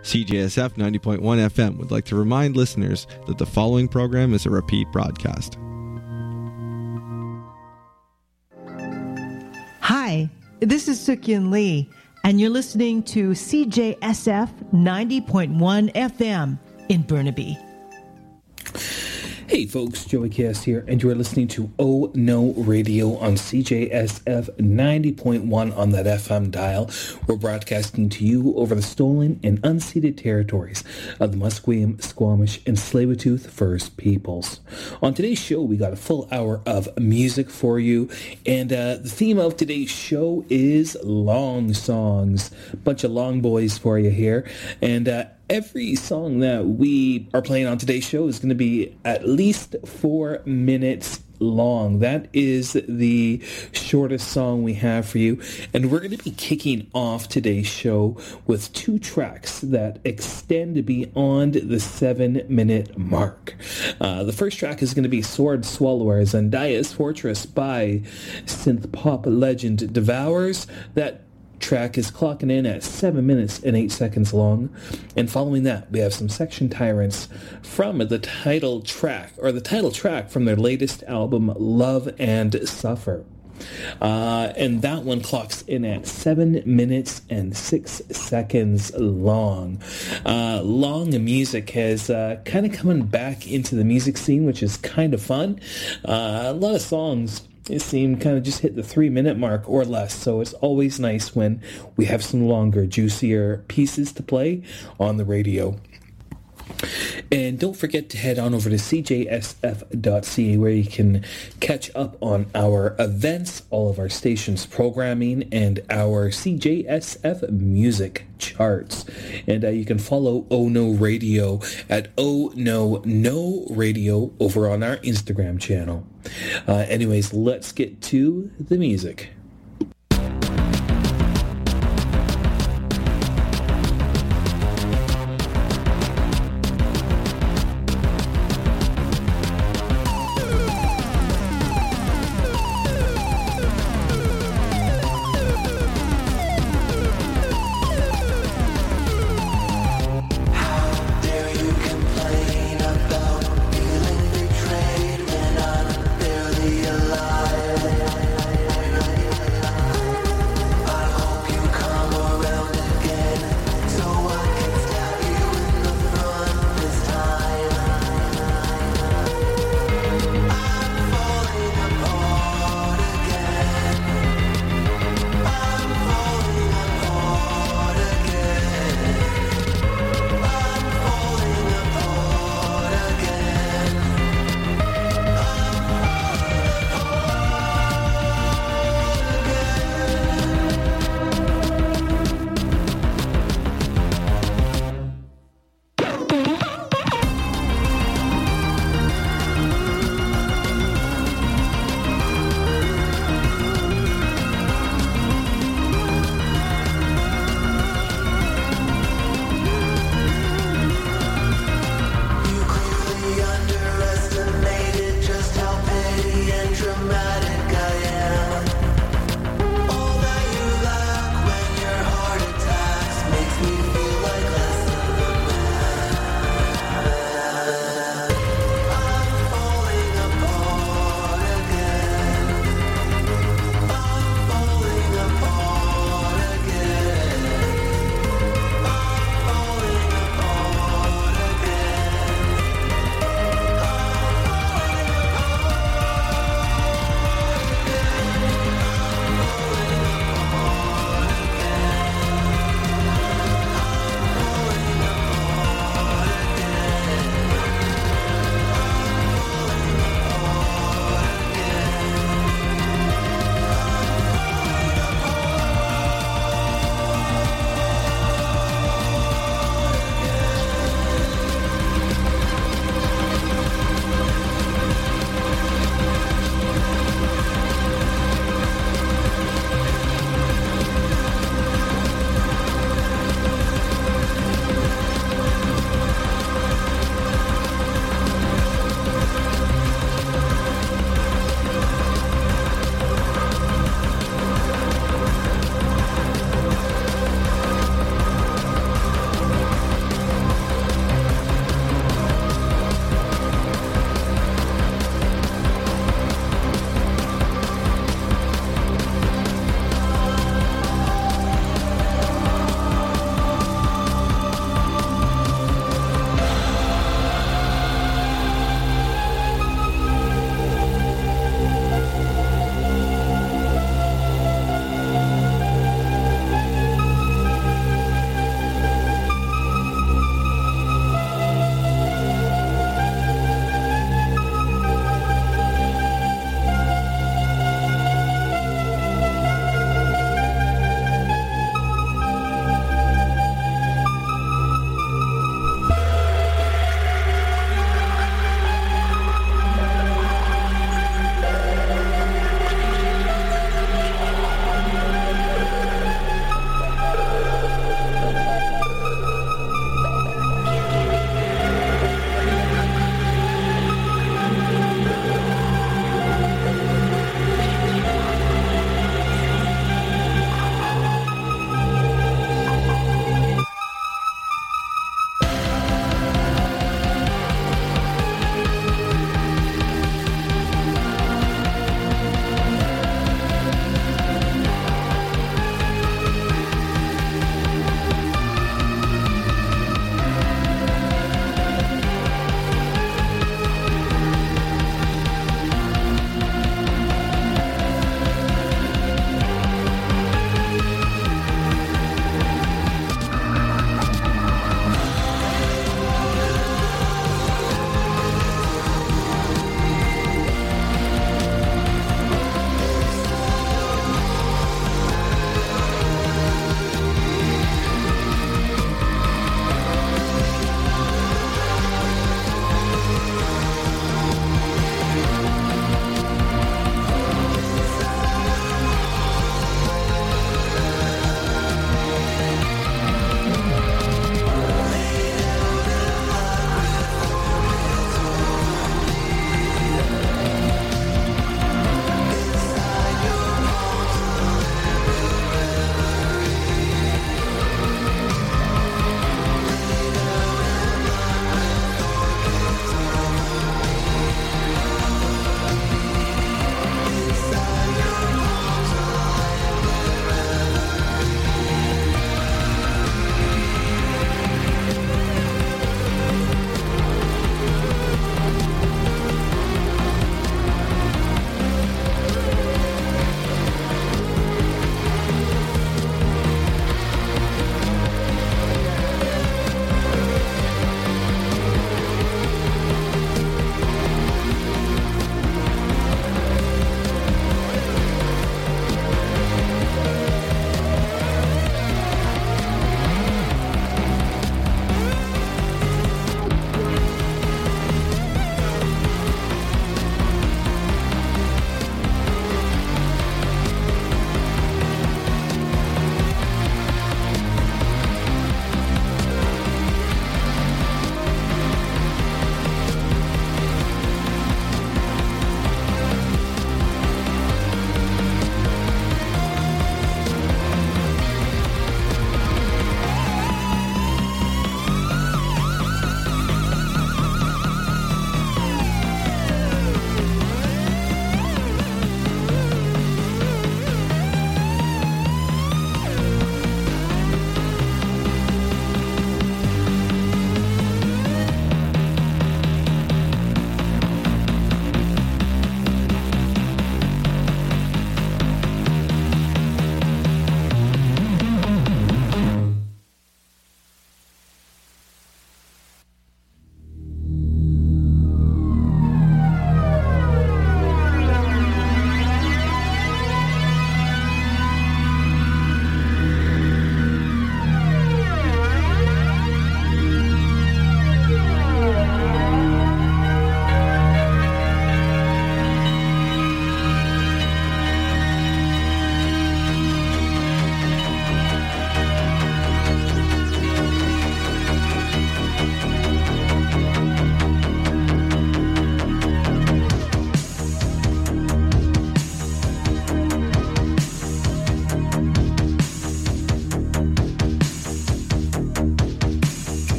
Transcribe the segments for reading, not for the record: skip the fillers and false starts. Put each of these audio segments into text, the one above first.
CJSF 90.1 FM would like to remind listeners that the following program is a repeat broadcast. Hi, this is Sukyin Lee, and you're listening to CJSF 90.1 FM in Burnaby. Hey folks, Joey Kiss here, and you're listening to Oh No Radio on CJSF 90.1 on that FM dial. We're broadcasting to you over the stolen and unceded territories of the Musqueam, Squamish, and Tsleil-Waututh First Peoples. On today's show, we got a full hour of music for you, and the theme of today's show is long songs. Bunch of long boys for you here, and every song that we are playing on today's show is going to be at least 4 minutes long. That is the shortest song we have for you. And we're going to be kicking off today's show with 2 tracks that extend beyond the 7-minute mark. The first track is going to be Sword Swallower, Zendaya's Fortress by synth pop legend Devours. That track is clocking in at 7 minutes and 8 seconds long. And following that, we have some Section Tyrants from the title track from their latest album, Love and Suffer. And that one clocks in at 7 minutes and 6 seconds long. Long music has kind of coming back into the music scene, which is kind of fun. A lot of songs seem kind of just hit the 3-minute mark or less, so it's always nice when we have some longer, juicier pieces to play on the radio. And don't forget to head on over to cjsf.ca, where you can catch up on our events, all of our station's programming, and our CJSF music charts. And you can follow Oh No Radio at Oh No Radio over on our Instagram channel. Anyways, let's get to the music. Alive.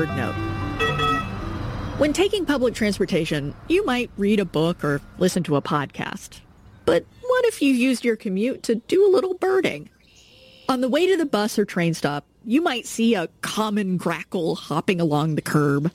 BirdNote. When taking public transportation, you might read a book or listen to a podcast. But what if you used your commute to do a little birding? On the way to the bus or train stop, you might see a common grackle hopping along the curb.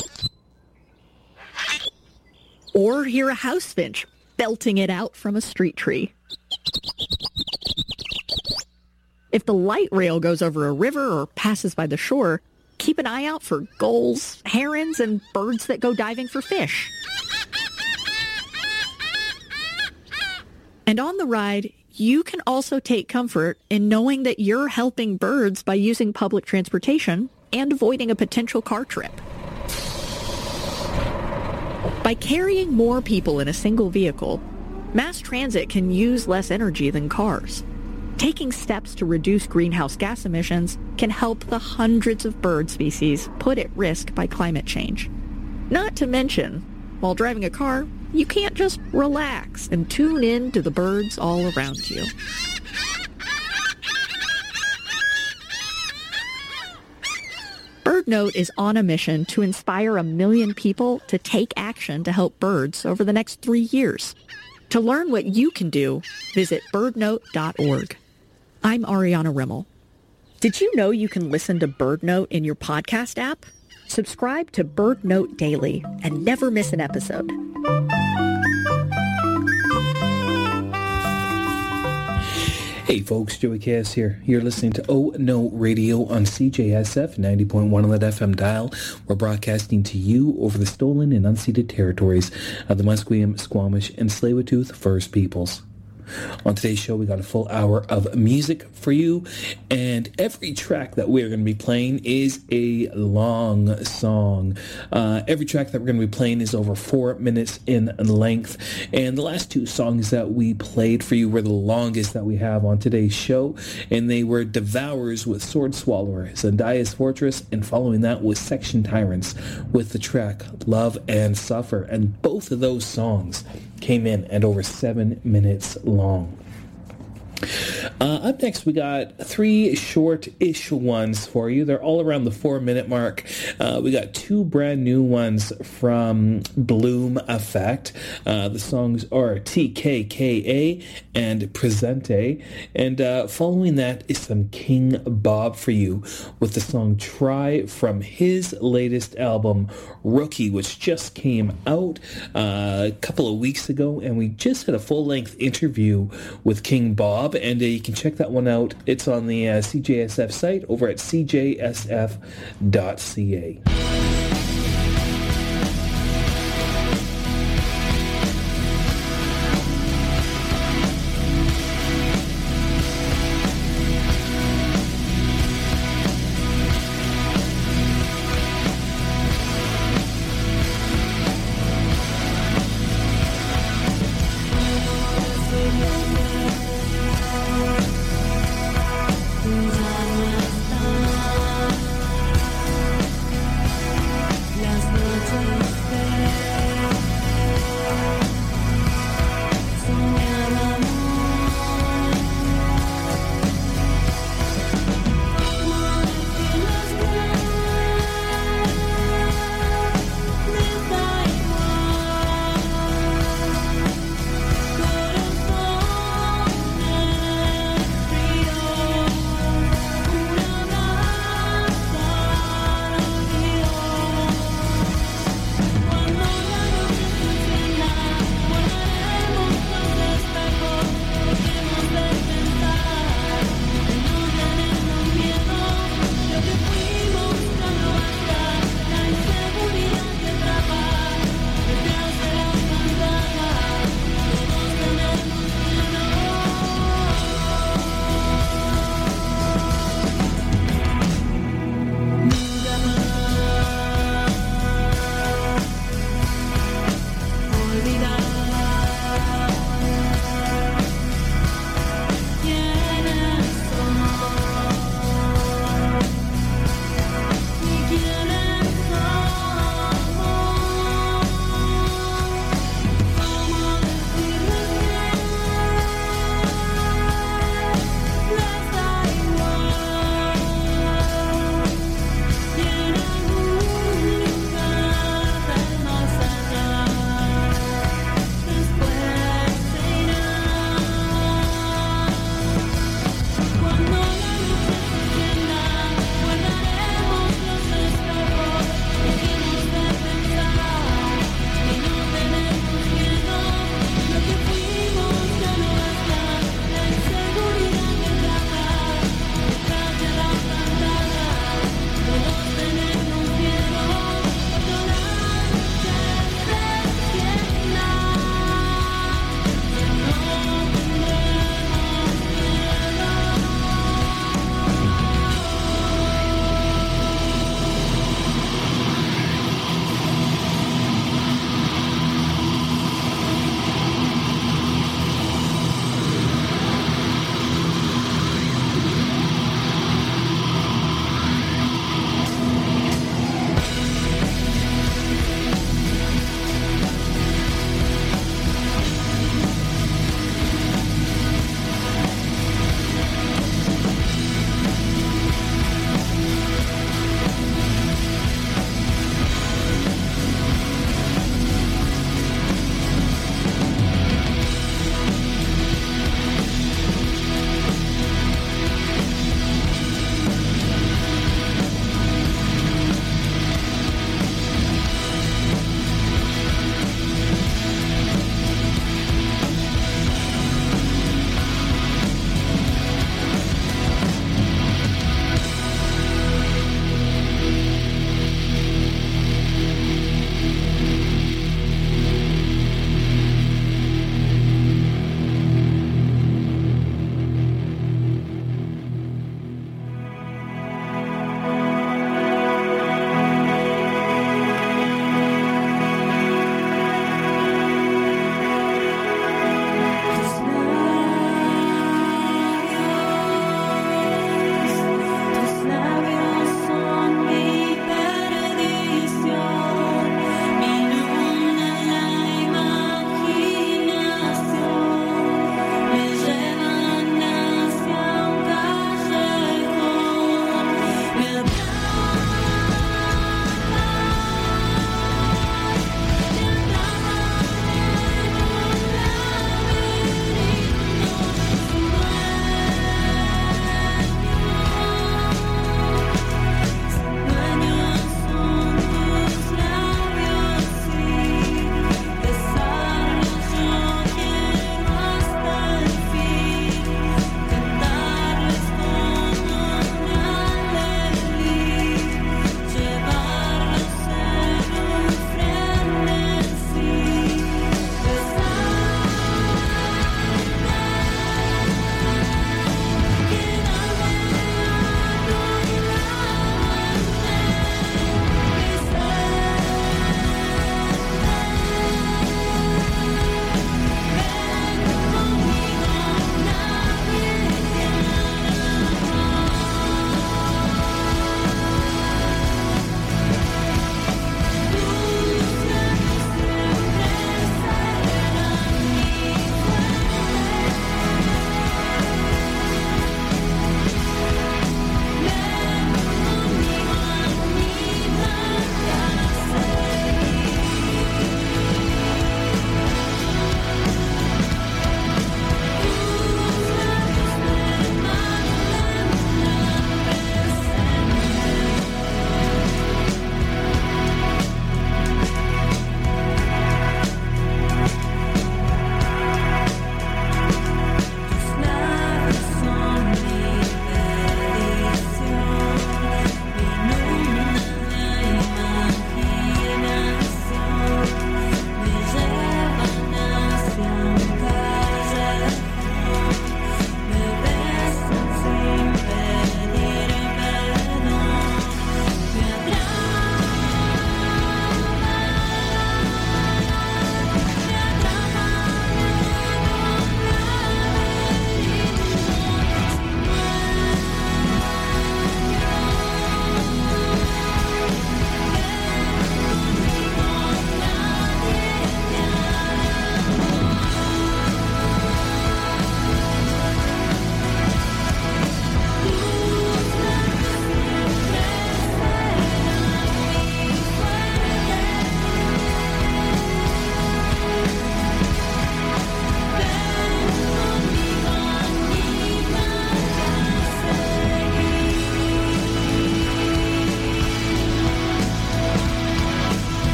Or hear a house finch belting it out from a street tree. If the light rail goes over a river or passes by the shore, keep an eye out for gulls, herons, and birds that go diving for fish. And on the ride, you can also take comfort in knowing that you're helping birds by using public transportation and avoiding a potential car trip. By carrying more people in a single vehicle, mass transit can use less energy than cars. Taking steps to reduce greenhouse gas emissions can help the hundreds of bird species put at risk by climate change. Not to mention, while driving a car, you can't just relax and tune in to the birds all around you. BirdNote is on a mission to inspire 1 million people to take action to help birds over the next 3 years. To learn what you can do, visit birdnote.org. I'm Ariana Rimmel. Did you know you can listen to BirdNote in your podcast app? Subscribe to BirdNote Daily and never miss an episode. Hey folks, Joey Cass here. You're listening to Oh No Radio on CJSF 90.1 on that FM dial. We're broadcasting to you over the stolen and unceded territories of the Musqueam, Squamish, and Tsleil-Waututh First Peoples. On today's show, we got a full hour of music for you, and every track that we're going to be playing is a long song. Every track that we're going to be playing is over 4 minutes in length, and the last 2 songs that we played for you were the longest that we have on today's show, and they were Devours with Sword Swallower, Zendaya's Fortress, and following that was Section Tyrants with the track Love and Suffer, and both of those songs came in at over 7 minutes long. Up next, we got 3 short-ish ones for you. They're all around the 4-minute mark. We got 2 brand new ones from Bloom Effect. The songs are TKKA and Presente. And following that is some King Bob for you with the song Try from his latest album, Rookie, which just came out a couple of weeks ago. And we just had a full-length interview with King Bob. And you can check that one out. It's on the CJSF site over at cjsf.ca.